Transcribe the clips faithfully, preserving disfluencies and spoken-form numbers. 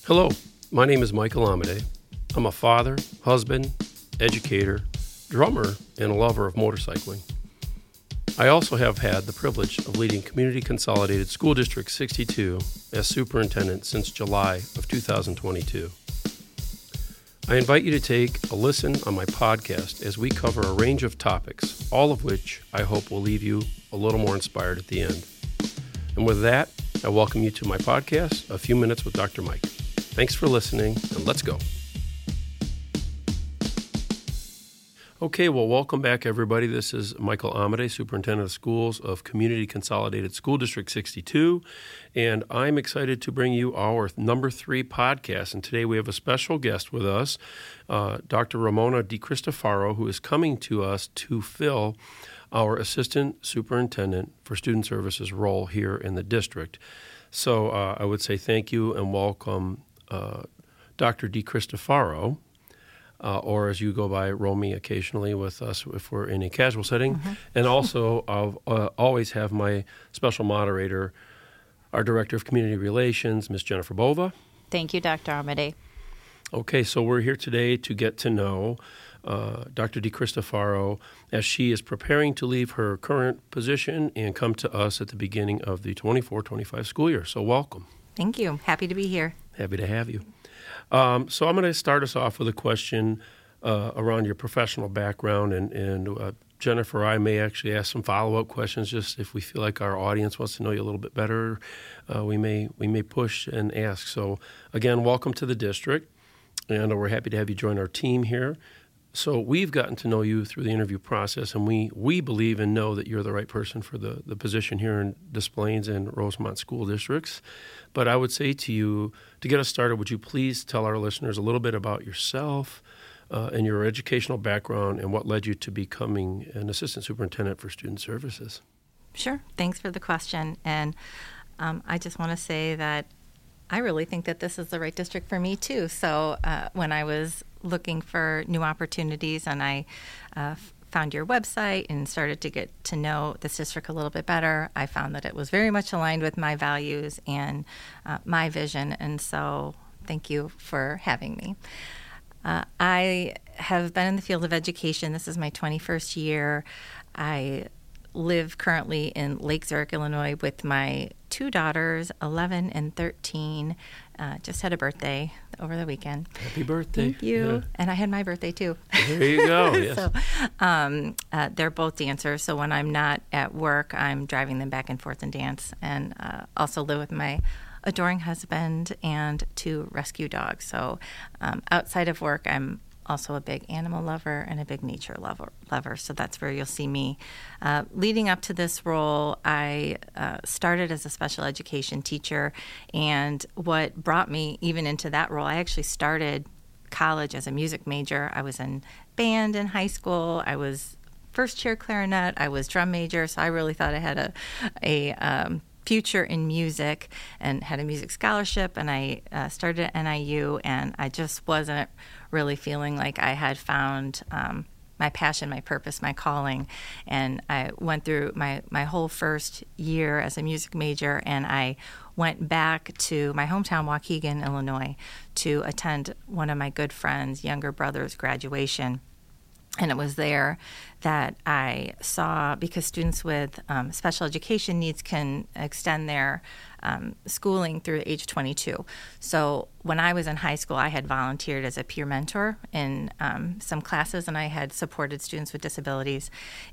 Hello, my name is Michael Amade. I'm a father, husband, educator, drummer, and a lover of motorcycling. I also have had the privilege of leading Community Consolidated School District sixty-two as superintendent since July of two thousand twenty-two. I invite you to take a listen on my podcast as we cover a range of topics, all of which I hope will leave you a little more inspired at the end. And with that, I welcome you to my podcast, A Few Minutes with Doctor Mike. Thanks for listening, and let's go. Okay, well, welcome back, everybody. This is Michael Amade, Superintendent of Schools of Community Consolidated School District sixty-two, and I'm excited to bring you our number three podcast. And today we have a special guest with us, uh, Doctor Ramona DiCristofaro, who is coming to us to fill our Assistant Superintendent for Student Services role here in the district. So uh, I would say thank you and welcome uh, Doctor DiCristofaro. Uh, or as you go by, Romy occasionally with us if we're in a casual setting. Mm-hmm. And also, I'll uh, always have my special moderator, our Director of Community Relations, Miz Jennifer Bova. Thank you, Doctor Amade. Okay, so we're here today to get to know uh, Doctor DiCristofaro as she is preparing to leave her current position and come to us at the beginning of the twenty-four twenty-five school year. So welcome. Thank you. Happy to be here. Happy to have you. Um, so I'm going to start us off with a question uh, around your professional background, and, and uh, Jennifer, I may actually ask some follow-up questions just if we feel like our audience wants to know you a little bit better. Uh, we may we may push and ask. So again, welcome to the district, and we're happy to have you join our team here. So we've gotten to know you through the interview process, and we, we believe and know that you're the right person for the, the position here in Des Plaines and Rosemont school districts. But I would say to you, to get us started, would you please tell our listeners a little bit about yourself uh, and your educational background and what led you to becoming an assistant superintendent for student services? Sure. Thanks for the question. And um, I just want to say that I really think that this is the right district for me, too. So uh, when I was looking for new opportunities and I uh, found your website and started to get to know this district a little bit better, I found that it was very much aligned with my values and uh, my vision. And so thank you for having me. Uh, I have been in the field of education. This is my twenty-first year. I live currently in Lake Zurich, Illinois, with my two daughters, eleven and thirteen. Uh, just had a birthday over the weekend. Happy birthday. Thank you. Yeah. And I had my birthday, too. There you go. Yes. so um, uh, they're both dancers, so when I'm not at work, I'm driving them back and forth in dance, and uh, also live with my adoring husband and two rescue dogs. So um, outside of work, I'm also a big animal lover and a big nature lover. lover. So that's where you'll see me. Uh, leading up to this role, I uh, started as a special education teacher. And what brought me even into that role, I actually started college as a music major. I was in band in high school. I was first chair clarinet. I was drum major. So I really thought I had a, a um, future in music and had a music scholarship. And I uh, started at N I U, and I just wasn't really feeling like I had found um, my passion, my purpose, my calling. And I went through my, my whole first year as a music major, and I went back to my hometown, Waukegan, Illinois, to attend one of my good friends' younger brother's graduation. And it was there that I saw, because students with um, special education needs can extend their um, schooling through age twenty-two. So when I was in high school, I had volunteered as a peer mentor in um, some classes, and I had supported students with disabilities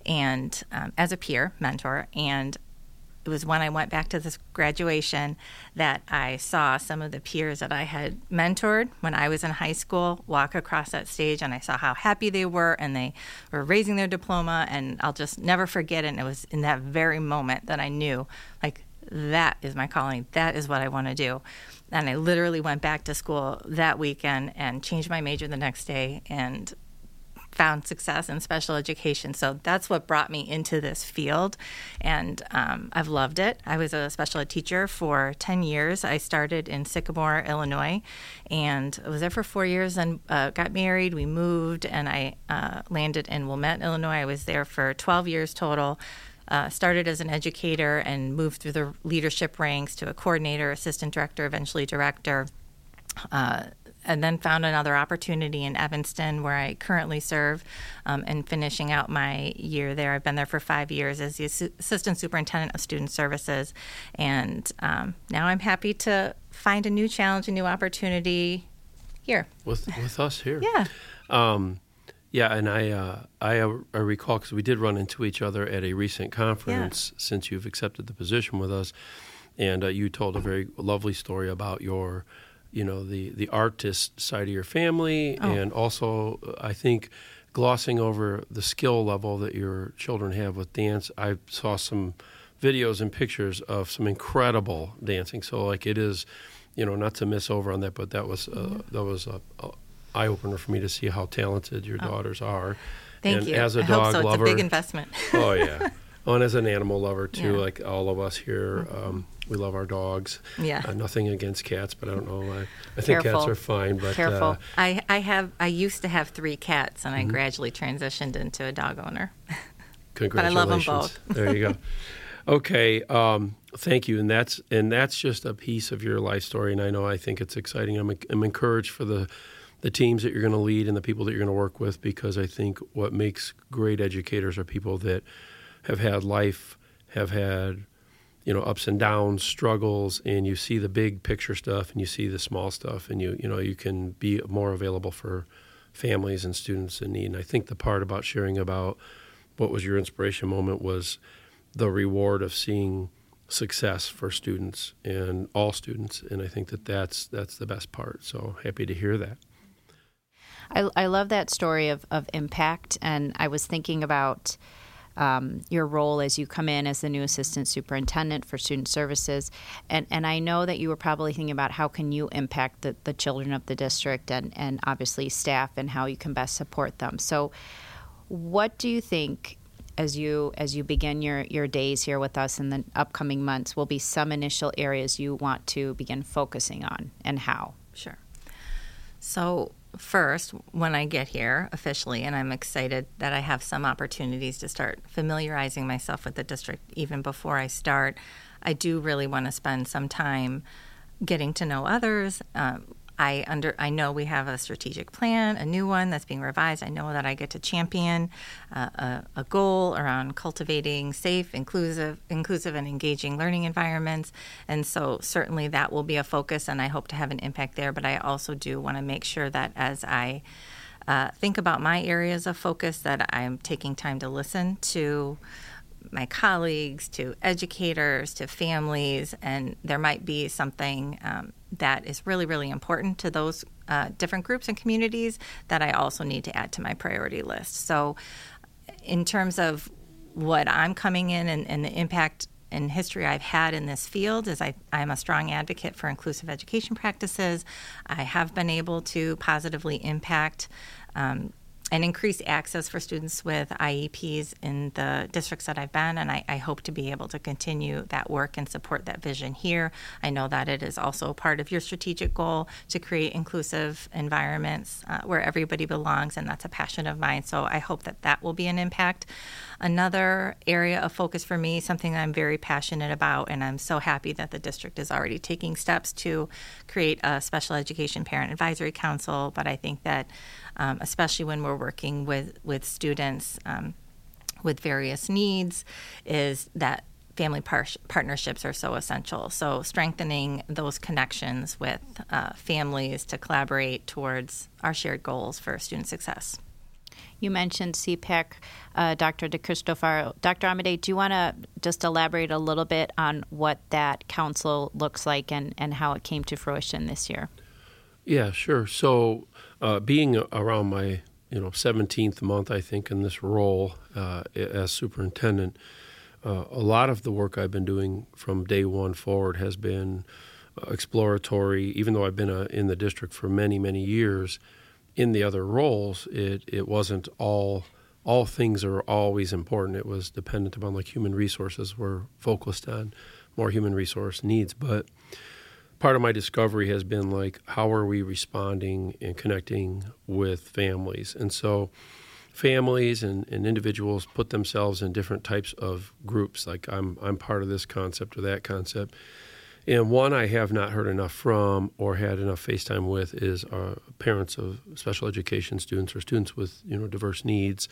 and um, as a peer mentor. And it was when I went back to this graduation that I saw some of the peers that I had mentored when I was in high school walk across that stage, and I saw how happy they were, and they were raising their diploma, and I'll just never forget it. And it was in that very moment that I knew, like, that is my calling. That is what I want to do. And I literally went back to school that weekend and changed my major the next day and found success in special education. So that's what brought me into this field, and um, I've loved it. I was a special ed teacher for ten years. I started in Sycamore, Illinois, and I was there for four years and uh, got married. We moved, and I uh, landed in Wilmette, Illinois. I was there for twelve years total. Uh, started as an educator and moved through the leadership ranks to a coordinator, assistant director, eventually director. Uh, and then found another opportunity in Evanston, where I currently serve, um, and finishing out my year there. I've been there for five years as the Assi- Assistant Superintendent of Student Services, and um, now I'm happy to find a new challenge, a new opportunity here. With with us here. Yeah. Um, yeah, and I uh, I, uh, I recall, because we did run into each other at a recent conference Yeah. since you've accepted the position with us, and uh, you told a very lovely story about your, you know, the, the artist side of your family, Oh. and also, uh, I think, glossing over the skill level that your children have with dance. I saw some videos and pictures of some incredible dancing. So, like, it is, you know, not to miss over on that, but that was uh, that was a, a eye opener for me to see how talented your Oh. daughters are. Thank and you. As a I dog hope so. lover, It's a big investment. oh yeah. Oh, and as an animal lover too, Yeah. like all of us here, um, we love our dogs. Yeah. Uh, nothing against cats, but I don't know. I, I think Careful. cats are fine, but Careful. Uh, I, I have I used to have three cats, and I Mm-hmm. gradually transitioned into a dog owner. congratulations. love 'em both. There you go. Okay, um, thank you, and that's and that's just a piece of your life story, and I know I think it's exciting. I'm I'm encouraged for the the teams that you're going to lead and the people that you're going to work with, because I think what makes great educators are people that have had life, have had, you know, ups and downs, struggles, and you see the big picture stuff and you see the small stuff, and you you know you can be more available for families and students in need. And I think the part about sharing about what was your inspiration moment was the reward of seeing success for students and all students, and I think that that's that's the best part. So happy to hear that. I, I love that story of, of impact, and I was thinking about um, your role as you come in as the new assistant superintendent for student services, and, and I know that you were probably thinking about how can you impact the, the children of the district, and, and obviously staff, and how you can best support them. So what do you think, as you as you begin your, your days here with us in the upcoming months, will be some initial areas you want to begin focusing on, and how? Sure. So first, when I get here officially, and I'm excited that I have some opportunities to start familiarizing myself with the district even before I start, I do really want to spend some time getting to know others. Um, I under I know we have a strategic plan, a new one that's being revised. I know that I get to champion uh, a, a goal around cultivating safe, inclusive, inclusive and engaging learning environments. And so certainly that will be a focus, and I hope to have an impact there. But I also do want to make sure that as I uh, think about my areas of focus, that I'm taking time to listen to my colleagues, to educators, to families, and there might be something um, that is really, really important to those uh, different groups and communities that I also need to add to my priority list. So in terms of what I'm coming in and, and the impact and history I've had in this field is I, I'm a strong advocate for inclusive education practices. I have been able to positively impact um, and increase access for students with I E Ps in the districts that I've been, and I, I hope to be able to continue that work and support that vision here. I know that it is also part of your strategic goal to create inclusive environments uh, where everybody belongs, and that's a passion of mine, so I hope that that will be an impact. Another area of focus for me, something that I'm very passionate about, and I'm so happy that the district is already taking steps to create a special education parent advisory council, but I think that um, especially when we're working with, with students um, with various needs, is that family par- partnerships are so essential. So strengthening those connections with uh, families to collaborate towards our shared goals for student success. You mentioned C PAC, uh, Doctor DeCristofaro. Doctor Amedee, do you want to just elaborate a little bit on what that council looks like and, and how it came to fruition this year? Yeah, sure. So uh, being around my you know seventeenth month, I think, in this role uh, as superintendent, uh, a lot of the work I've been doing from day one forward has been uh, exploratory. Even though I've been uh, in the district for many, many years, in the other roles, it, it wasn't all all things are always important. It was dependent upon, like, human resources were focused on more human resource needs. But part of my discovery has been, like, how are we responding and connecting with families? And so families and, and individuals put themselves in different types of groups. Like I'm I'm part of this concept or that concept. And one I have not heard enough from or had enough FaceTime with is uh, parents of special education students or students with, you know, diverse needs.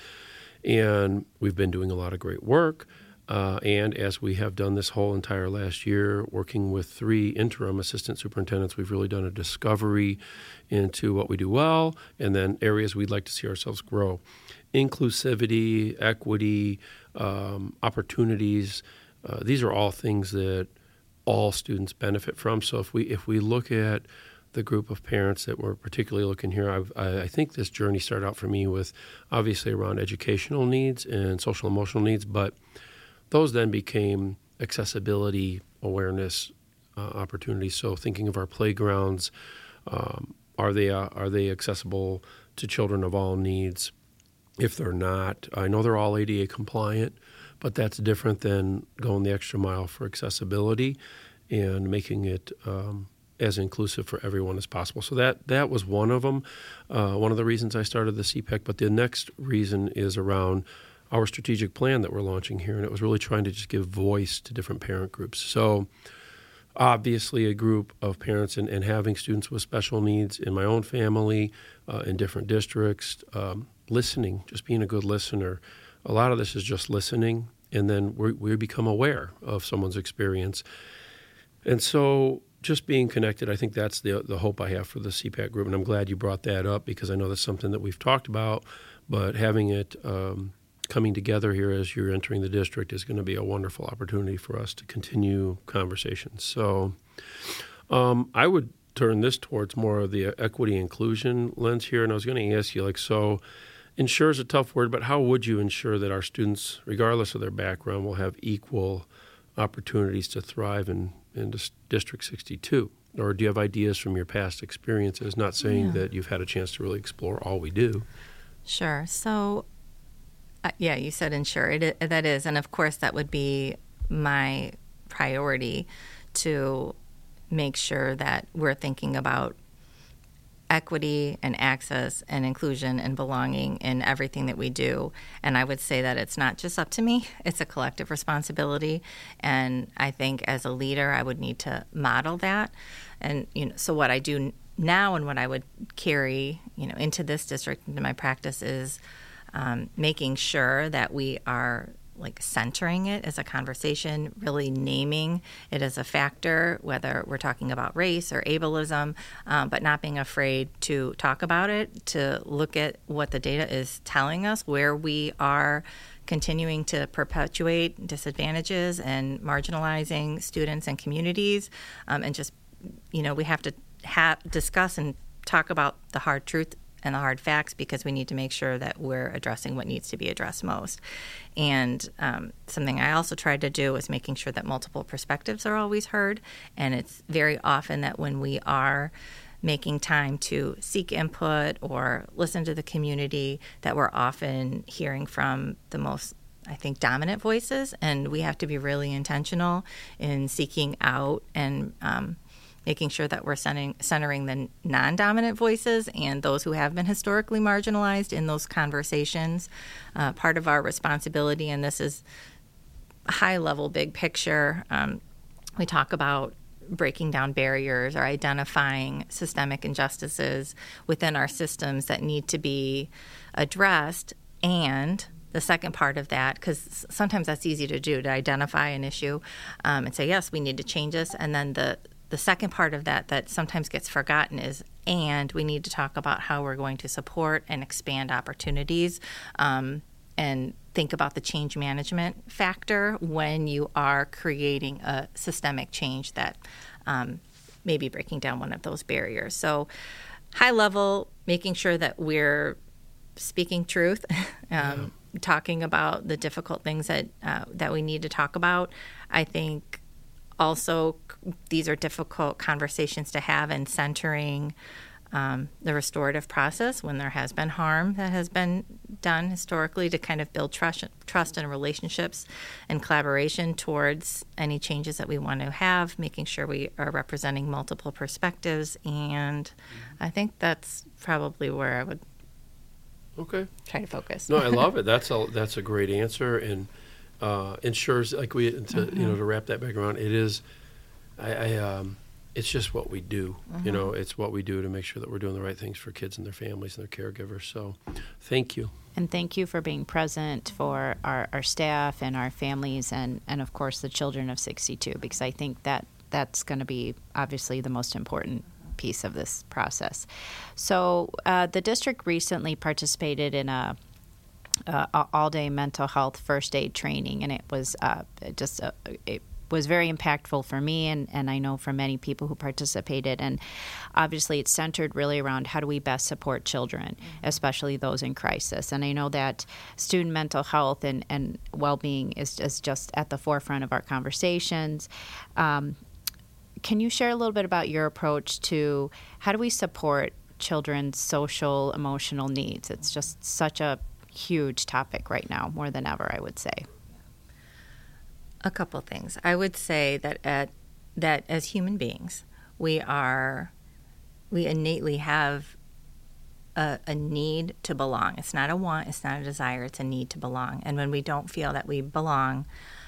And we've been doing a lot of great work. Uh, and as we have done this whole entire last year, working with three interim assistant superintendents, we've really done a discovery into what we do well and then areas we'd like to see ourselves grow. Inclusivity, equity, um, opportunities, uh, these are all things that all students benefit from. So if we if we look at the group of parents that we're particularly looking here, I've, I, I think this journey started out for me with obviously around educational needs and social emotional needs, but those then became accessibility, awareness uh, opportunities. So thinking of our playgrounds, um, are they uh, are they accessible to children of all needs? If they're not, I know they're all A D A compliant, but that's different than going the extra mile for accessibility and making it um, as inclusive for everyone as possible. So that that was one of them, uh, one of the reasons I started the C PAC. But the next reason is around our strategic plan that we're launching here, and it was really trying to just give voice to different parent groups. So obviously a group of parents and, and having students with special needs in my own family, uh, in different districts, um, listening, just being a good listener. A lot of this is just listening, and then we we become aware of someone's experience. And so just being connected, I think that's the the hope I have for the C PAC group, and I'm glad you brought that up because I know that's something that we've talked about, but having it um, coming together here as you're entering the district is going to be a wonderful opportunity for us to continue conversations. So um, I would turn this towards more of the equity inclusion lens here, and I was going to ask you, like, so ensure is a tough word, but how would you ensure that our students, regardless of their background, will have equal opportunities to thrive in, in District sixty-two? Or do you have ideas from your past experiences? Not saying yeah. that you've had a chance to really explore all we do. Sure. So, uh, yeah, you said ensure. It, that is, and of course that would be my priority to make sure that we're thinking about equity and access and inclusion and belonging in everything that we do. And I would say that it's not just up to me, it's a collective responsibility. And I think as a leader, I would need to model that. And, you know, so what I do now and what I would carry, you know, into this district, into my practice is um, making sure that we are like centering it as a conversation, really naming it as a factor, whether we're talking about race or ableism, um, but not being afraid to talk about it, to look at what the data is telling us, where we are continuing to perpetuate disadvantages and marginalizing students and communities, um, and just, you know, we have to have, discuss and talk about the hard truth and the hard facts because we need to make sure that we're addressing what needs to be addressed most. And um, something I also tried to do is making sure that multiple perspectives are always heard. And it's very often that when we are making time to seek input or listen to the community, that we're often hearing from the most, I think, dominant voices. And we have to be really intentional in seeking out and um, making sure that we're centering, centering the non-dominant voices and those who have been historically marginalized in those conversations. Uh, part of our responsibility, and this is high-level, big picture, um, we talk about breaking down barriers or identifying systemic injustices within our systems that need to be addressed. And the second part of that, because sometimes that's easy to do, to identify an issue um, and say, yes, we need to change this. And then the The second part of that that sometimes gets forgotten is, and we need to talk about how we're going to support and expand opportunities um, and think about the change management factor when you are creating a systemic change that um, may be breaking down one of those barriers. So high level, making sure that we're speaking truth, um, yeah. talking about the difficult things that uh, that we need to talk about. I think also, these are difficult conversations to have, and centering um, the restorative process when there has been harm that has been done historically to kind of build trust, trust and relationships and collaboration towards any changes that we want to have, making sure we are representing multiple perspectives. And I think that's probably where I would okay. try to focus. No, I love it. That's a, that's a great answer. And Uh, ensures, like we, to, mm-hmm. you know, to wrap that back around, it is, I, I um, it's just what we do. Mm-hmm. You know, it's what we do to make sure that we're doing the right things for kids and their families and their caregivers. So thank you. And thank you for being present for our, our staff and our families and, and, of course, the children of sixty-two, because I think that that's going to be obviously the most important piece of this process. So uh, the district recently participated in a, a all-day mental health first aid training, and it was uh, just a, it was very impactful for me, and, and I know for many people who participated. And obviously it's centered really around how do we best support children, especially those in crisis. And I know that student mental health and, and well-being is, is just at the forefront of our conversations. Um, can you share a little bit about your approach to how do we support children's social, emotional needs? It's just such a huge topic right now, more than ever, I would say. A couple things. I would say that at, that as human beings, we are we innately have a, a need to belong. It's not a want, it's not a desire, it's a need to belong. And when we don't feel that we belong,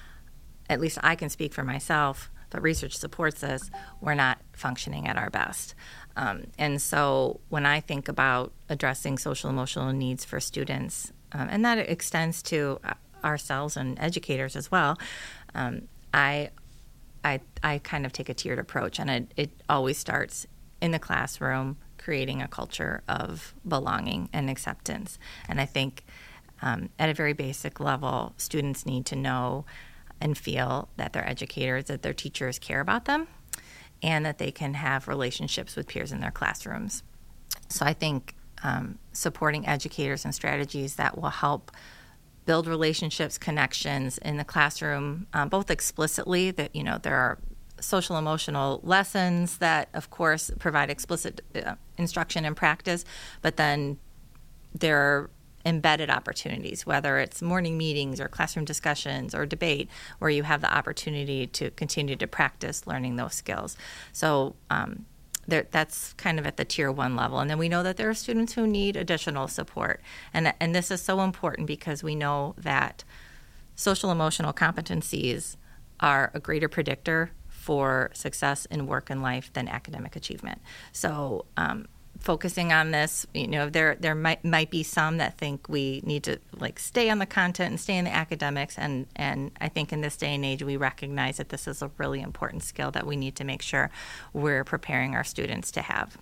at least I can speak for myself, but research supports this, we're not functioning at our best. Um, and so when I think about addressing social emotional needs for students, um, and that extends to ourselves and educators as well, Um, I, I, I kind of take a tiered approach, and it, it always starts in the classroom, creating a culture of belonging and acceptance. And I think um, at a very basic level, students need to know and feel that their educators, that their teachers care about them, and that they can have relationships with peers in their classrooms. So I think um, supporting educators and strategies that will help build relationships, connections in the classroom, um, both explicitly, that, you know, there are social emotional lessons that, of course, provide explicit uh, instruction and practice, but then there are embedded opportunities, whether it's morning meetings or classroom discussions or debate, where you have the opportunity to continue to practice learning those skills. So um, there, that's kind of at the tier one level. And then we know that there are students who need additional support. And, and this is so important because we know that social emotional competencies are a greater predictor for success in work and life than academic achievement. So um, focusing on this, you know, there there might might be some that think we need to like stay on the content and stay in the academics, and and I think in this day and age we recognize that this is a really important skill that we need to make sure we're preparing our students to have.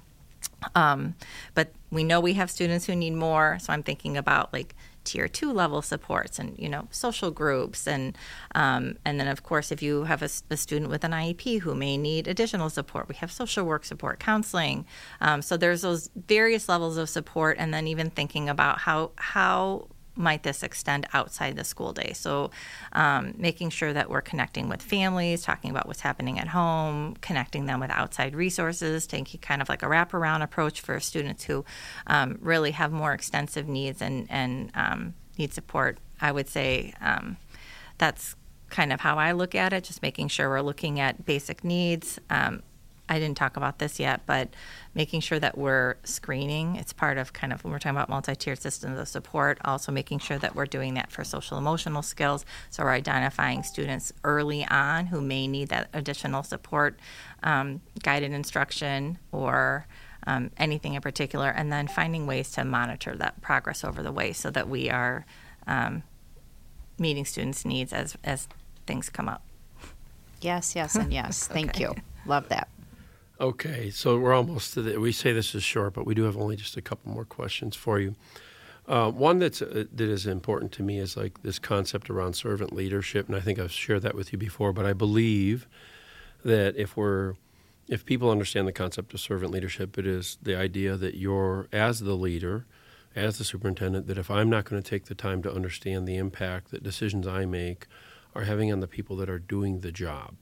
Um, but we know we have students who need more, so I'm thinking about like tier two level supports and, you know, social groups. And um, and then, of course, if you have a, a student with an I E P who may need additional support, we have social work support, counseling. Um, so there's those various levels of support, and then even thinking about how how might this extend outside the school day. So um, making sure that we're connecting with families, talking about what's happening at home, connecting them with outside resources, taking kind of like a wraparound approach for students who um, really have more extensive needs and, and um, need support. I would say um, that's kind of how I look at it, just making sure we're looking at basic needs. Um, I didn't talk about this yet, but making sure that we're screening. It's part of kind of when we're talking about multi-tiered systems of support, also making sure that we're doing that for social emotional skills. So we're identifying students early on who may need that additional support, um, guided instruction, or um, anything in particular, and then finding ways to monitor that progress over the way so that we are um, meeting students' needs as, as things come up. Yes, yes, and yes. Thank Okay. you. Love that. Okay, so we're almost to the, we say this is short, but we do have only just a couple more questions for you. Uh, one that's uh, that is important to me is like this concept around servant leadership, and I think I've shared that with you before. But I believe that if we're if people understand the concept of servant leadership, it is the idea that you're as the leader, as the superintendent, that if I'm not going to take the time to understand the impact that decisions I make are having on the people that are doing the job.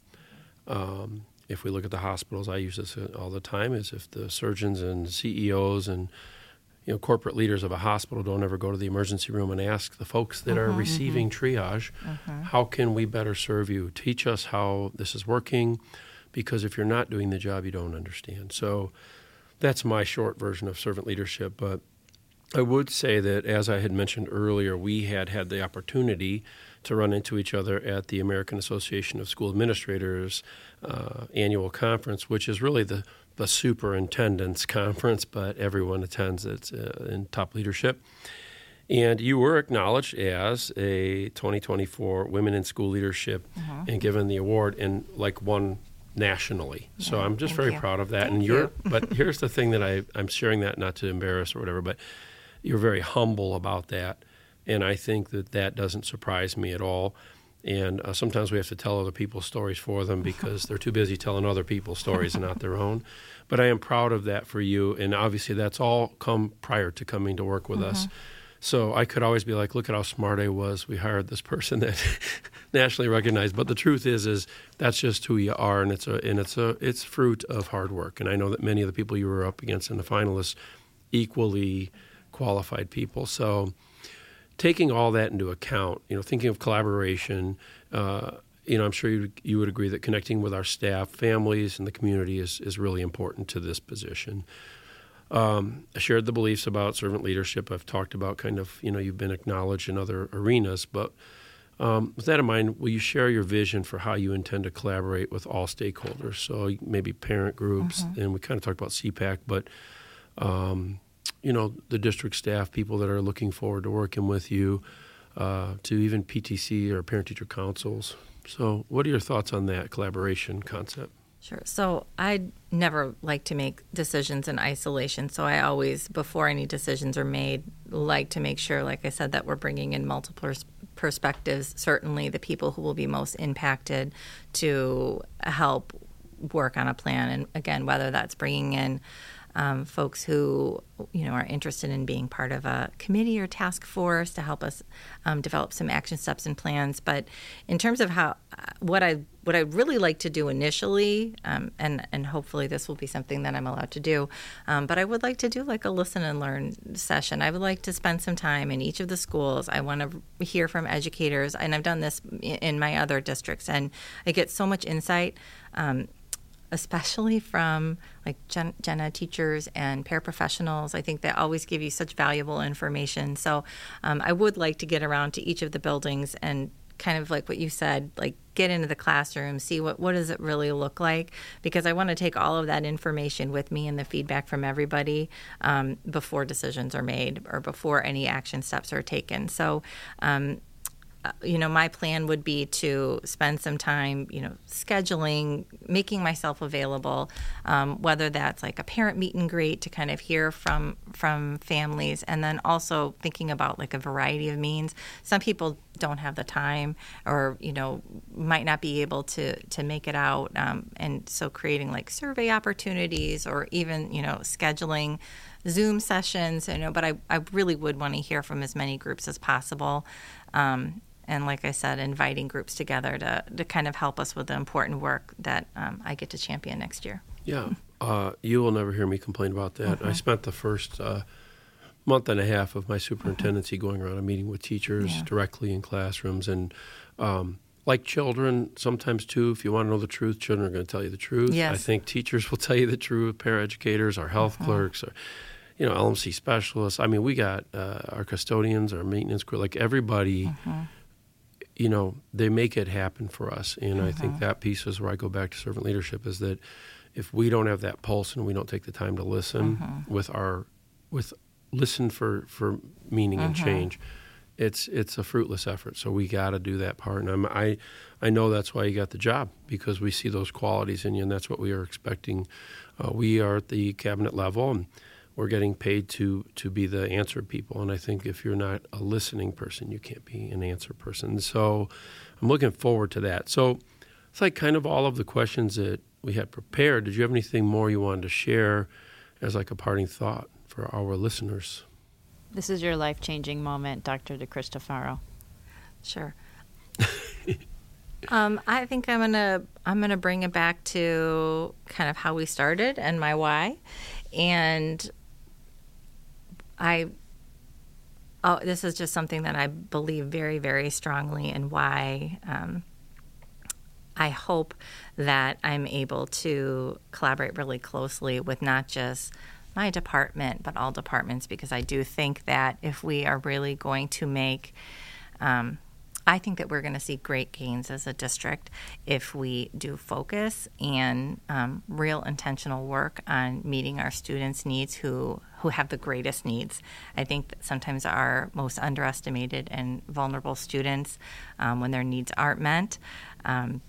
Um, If we look at the hospitals, I use this all the time, is if the surgeons and C E Os and, you know, corporate leaders of a hospital don't ever go to the emergency room and ask the folks that Mm-hmm, are receiving mm-hmm. triage, mm-hmm. how can we better serve you? Teach us how this is working, because if you're not doing the job, you don't understand. So that's my short version of servant leadership. But I would say that, as I had mentioned earlier, we had had the opportunity to run into each other at the American Association of School Administrators uh, annual conference, which is really the, the superintendent's conference, but everyone attends it uh, in top leadership. And you were acknowledged as a twenty twenty-four Women in School Leadership uh-huh. and given the award and like won nationally. Yeah, so I'm just very you. proud of that. Thank and you're, you. But here's the thing that I, I'm sharing that not to embarrass or whatever, but you're very humble about that. And I think that that doesn't surprise me at all. And uh, sometimes we have to tell other people's stories for them because they're too busy telling other people's stories and not their own. But I am proud of that for you. And obviously that's all come prior to coming to work with uh-huh. us. So I could always be like, look at how smart I was. We hired this person that nationally recognized. But the truth is, is that's just who you are, and it's a and it's a it's fruit of hard work. And I know that many of the people you were up against in the finalists, equally qualified people. So taking all that into account, you know, thinking of collaboration, uh, you know, I'm sure you you would agree that connecting with our staff, families, and the community is is really important to this position. Um, I shared the beliefs about servant leadership. I've talked about kind of, you know, you've been acknowledged in other arenas. But um, with that in mind, will you share your vision for how you intend to collaborate with all stakeholders? So maybe parent groups, mm-hmm. and we kind of talked about C PAC, but, um, you know, the district staff, people that are looking forward to working with you, uh, to even P T C or parent-teacher councils. So what are your thoughts on that collaboration concept? Sure. So I never like to make decisions in isolation. So I always, before any decisions are made, like to make sure, like I said, that we're bringing in multiple pers- perspectives, certainly the people who will be most impacted to help work on a plan. And again, whether that's bringing in um, folks who, you know, are interested in being part of a committee or task force to help us um, develop some action steps and plans. But in terms of how, what I what I'd really like to do initially, um, and and hopefully this will be something that I'm allowed to do, um, but I would like to do like a listen and learn session. I would like to spend some time in each of the schools. I want to hear from educators, and I've done this in my other districts, and I get so much insight. Um, especially from like gen, gen ed teachers and paraprofessionals. I think they always give you such valuable information. So um, I would like to get around to each of the buildings and kind of like what you said, like get into the classroom, see what, what does it really look like, because I want to take all of that information with me and the feedback from everybody um, before decisions are made or before any action steps are taken. So um, Uh, you know, my plan would be to spend some time, you know, scheduling, making myself available, um, whether that's like a parent meet and greet to kind of hear from from families, and then also thinking about like a variety of means. Some people don't have the time or, you know, might not be able to, to make it out. Um, and so creating like survey opportunities or even, you know, scheduling Zoom sessions, you know, but I, I really would want to hear from as many groups as possible. Um, And like I said, inviting groups together to, to kind of help us with the important work that um, I get to champion next year. Yeah. Uh, you will never hear me complain about that. Mm-hmm. I spent the first uh, month and a half of my superintendency mm-hmm. going around and meeting with teachers yeah. directly in classrooms. And um, like children, sometimes too, if you want to know the truth, children are going to tell you the truth. Yes. I think teachers will tell you the truth, paraeducators, our health mm-hmm. clerks, or, you know, L M C specialists. I mean, we got uh, our custodians, our maintenance crew, like everybody. Mm-hmm. You know, they make it happen for us. And uh-huh. I think that piece is where I go back to servant leadership, is that if we don't have that pulse and we don't take the time to listen uh-huh. with our, with listen for, for meaning uh-huh. and change, it's it's a fruitless effort. So we got to do that part. And I'm, I I know that's why you got the job, because we see those qualities in you, and that's what we are expecting. Uh, we are at the cabinet level, and we're getting paid to to be the answer people. And I think if you're not a listening person, you can't be an answer person. So I'm looking forward to that. So it's like kind of all of the questions that we had prepared. Did you have anything more you wanted to share as like a parting thought for our listeners? This is your life-changing moment, Doctor DeCristofaro. Sure. um, I think I'm gonna I'm gonna bring it back to kind of how we started and my why. And I, oh, this is just something that I believe very, very strongly in, why um, I hope that I'm able to collaborate really closely with not just my department, but all departments, because I do think that if we are really going to make um, I think that we're going to see great gains as a district if we do focus and um, real intentional work on meeting our students' needs who, who have the greatest needs. I think that sometimes our most underestimated and vulnerable students, um, when their needs aren't met, um,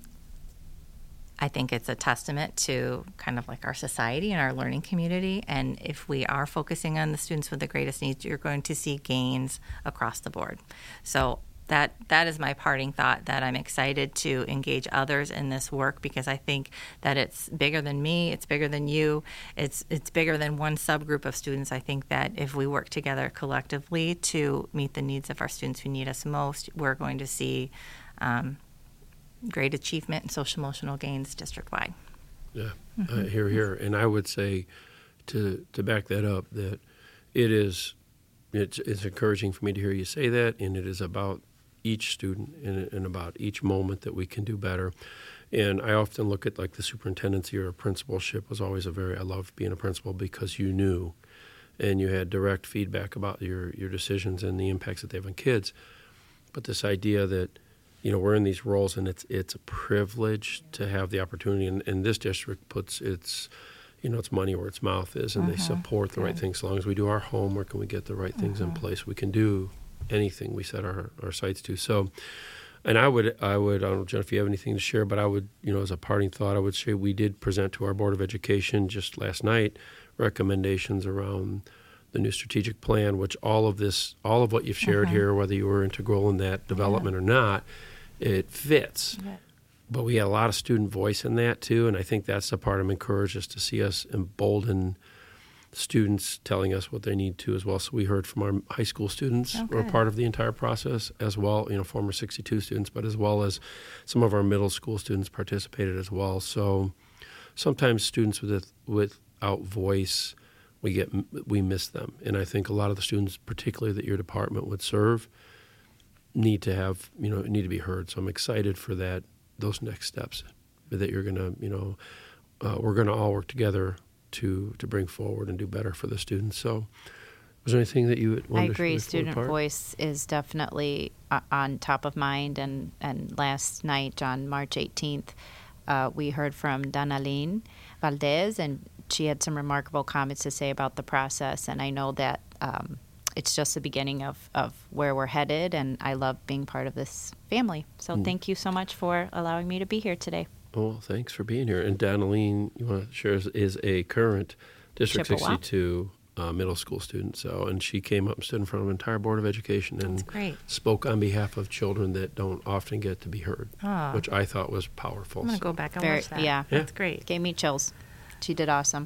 I think it's a testament to kind of like our society and our learning community. And if we are focusing on the students with the greatest needs, you're going to see gains across the board. So that that is my parting thought, that I'm excited to engage others in this work, because I think that it's bigger than me, it's bigger than you, it's it's bigger than one subgroup of students. I think that if we work together collectively to meet the needs of our students who need us most, we're going to see um, great achievement and social emotional gains district-wide. Yeah, mm-hmm. uh, here, here. And I would say, to to back that up, that it is, it's, it's encouraging for me to hear you say that, and it is about each student and, and about each moment that we can do better. And I often look at like the superintendency or a principalship was always a very, I loved being a principal because you knew and you had direct feedback about your, your decisions and the impacts that they have on kids. But this idea that, you know, we're in these roles and it's it's a privilege to have the opportunity, and, and this district puts its, you know, its money where its mouth is, and mm-hmm. they support the Good. right things. As long as we do our homework and we get the right things mm-hmm. in place, we can do anything we set our, our sights to. So, and I would, I would, I don't know, Jen, if you have anything to share, but I would, you know, as a parting thought, I would say we did present to our Board of Education just last night recommendations around the new strategic plan, which all of this, all of what you've shared mm-hmm. here, whether you were integral in that development yeah. or not, it fits. Yeah. But we had a lot of student voice in that too, and I think that's the part I'm encouraged, is to see us embolden students telling us what they need to as well. So we heard from our high school students oh, who are part of the entire process as well, you know, former sixty-two students, but as well as some of our middle school students participated as well. So sometimes students with without voice, we get we miss them. And I think a lot of the students, particularly that your department would serve, need to have, you know, need to be heard. So I'm excited for that, those next steps that you're going to, you know, uh, we're going to all work together to to bring forward and do better for the students. So was there anything that you would want I to agree. share? Student voice is definitely uh, on top of mind. And, and last night on March eighteenth, uh, we heard from Danaline Valdez, and she had some remarkable comments to say about the process. And I know that um, it's just the beginning of, of where we're headed, and I love being part of this family. So mm. thank you so much for allowing me to be here today. Well, thanks for being here. And Danaline, you want to share, is, is a current District Chippewa. sixty-two uh, middle school student. So, and she came up and stood in front of an entire Board of Education and spoke on behalf of children that don't often get to be heard, oh. which I thought was powerful. I'm going to go back and Very, watch that. Yeah. yeah, that's great. Gave me chills. She did awesome.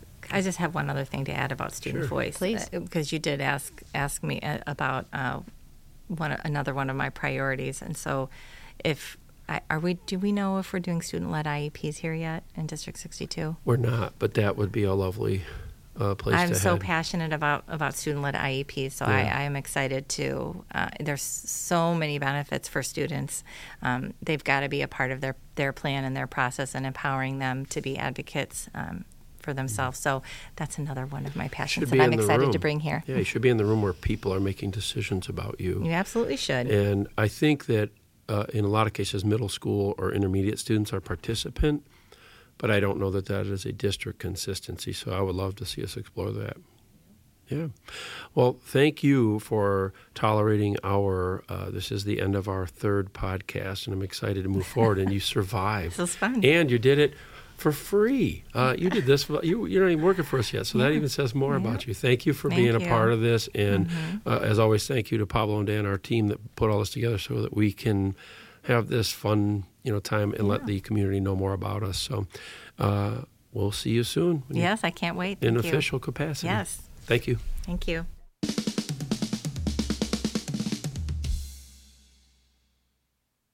I just have one other thing to add about student sure. voice, please, because you did ask ask me about uh, one another one of my priorities, and so if are we? Do we know if we're doing student-led I E Ps here yet in District sixty-two? We're not, but that would be a lovely uh, place I'm to so head. passionate about, about student-led I E Ps, so yeah. I, I am excited to. Uh, there's so many benefits for students. Um, they've got to be a part of their, their plan and their process, and empowering them to be advocates um, for themselves. So that's another one of my passions that I'm excited room. to bring here. Yeah, you should be in the room where people are making decisions about you. You absolutely should. And I think that Uh, in a lot of cases, middle school or intermediate students are participant, but I don't know that that is a district consistency, so I would love to see us explore that. Yeah. Well, thank you for tolerating our, uh, this is the end of our third podcast, and I'm excited to move forward, and you survived. This was fun. And you did it for free. Uh, you did this, you, you're not even working for us yet, so yeah. that even says more yeah. about you. Thank you for thank being you. a part of this, and mm-hmm. uh, as always, thank you to Pablo and Dan, our team that put all this together so that we can have this fun, you know, time and yeah. let the community know more about us. So uh, we'll see you soon. Yes, I can't wait. Thank in you. official capacity. Yes. Thank you. Thank you.